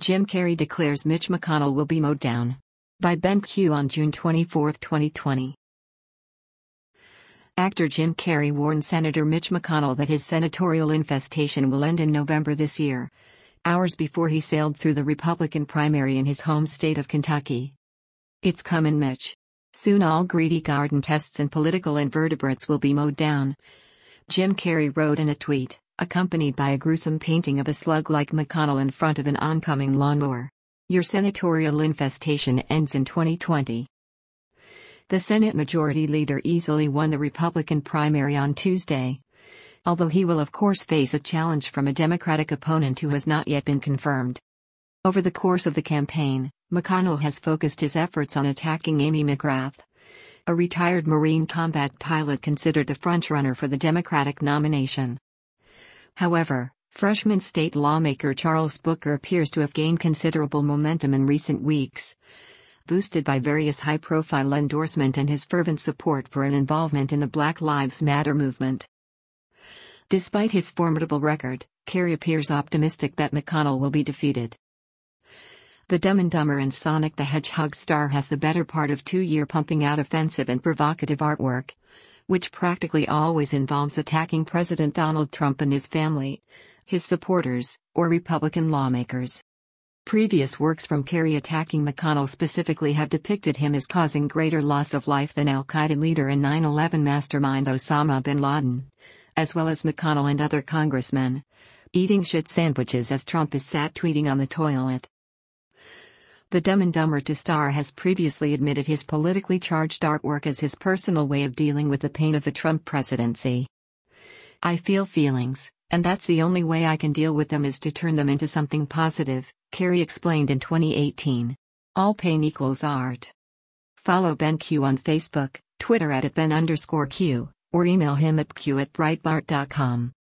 Jim Carrey declares Mitch McConnell will be mowed down. By Ben Q on June 24, 2020. Actor Jim Carrey warned Senator Mitch McConnell that his senatorial infestation will end in November this year, hours before he sailed through the Republican primary in his home state of Kentucky. "It's comin', Mitch. Soon all greedy garden pests and political invertebrates will be mowed down," Jim Carrey wrote in a tweet, accompanied by a gruesome painting of a slug-like McConnell in front of an oncoming lawnmower. "Your senatorial infestation ends in 2020. The Senate Majority Leader easily won the Republican primary on Tuesday, although he will of course face a challenge from a Democratic opponent who has not yet been confirmed. Over the course of the campaign, McConnell has focused his efforts on attacking Amy McGrath, a retired Marine combat pilot considered the frontrunner for the Democratic nomination. However, freshman state lawmaker Charles Booker appears to have gained considerable momentum in recent weeks, boosted by various high-profile endorsement and his fervent support for an involvement in the Black Lives Matter movement. Despite his formidable record, Carrey appears optimistic that McConnell will be defeated. The Dumb and Dumber and Sonic the Hedgehog star has the better part of 2 years pumping out offensive and provocative artwork, which practically always involves attacking President Donald Trump and his family, his supporters, or Republican lawmakers. Previous works from Carrey attacking McConnell specifically have depicted him as causing greater loss of life than Al-Qaeda leader and 9/11 mastermind Osama bin Laden, as well as McConnell and other congressmen, eating shit sandwiches as Trump is sat tweeting on the toilet. The Dumb and Dumber star has previously admitted his politically charged artwork as his personal way of dealing with the pain of the Trump presidency. "I feel feelings, and that's the only way I can deal with them is to turn them into something positive," Carrey explained in 2018. "All pain equals art." Follow Ben Q on Facebook, Twitter @Ben_Q, or email him at q@breitbart.com.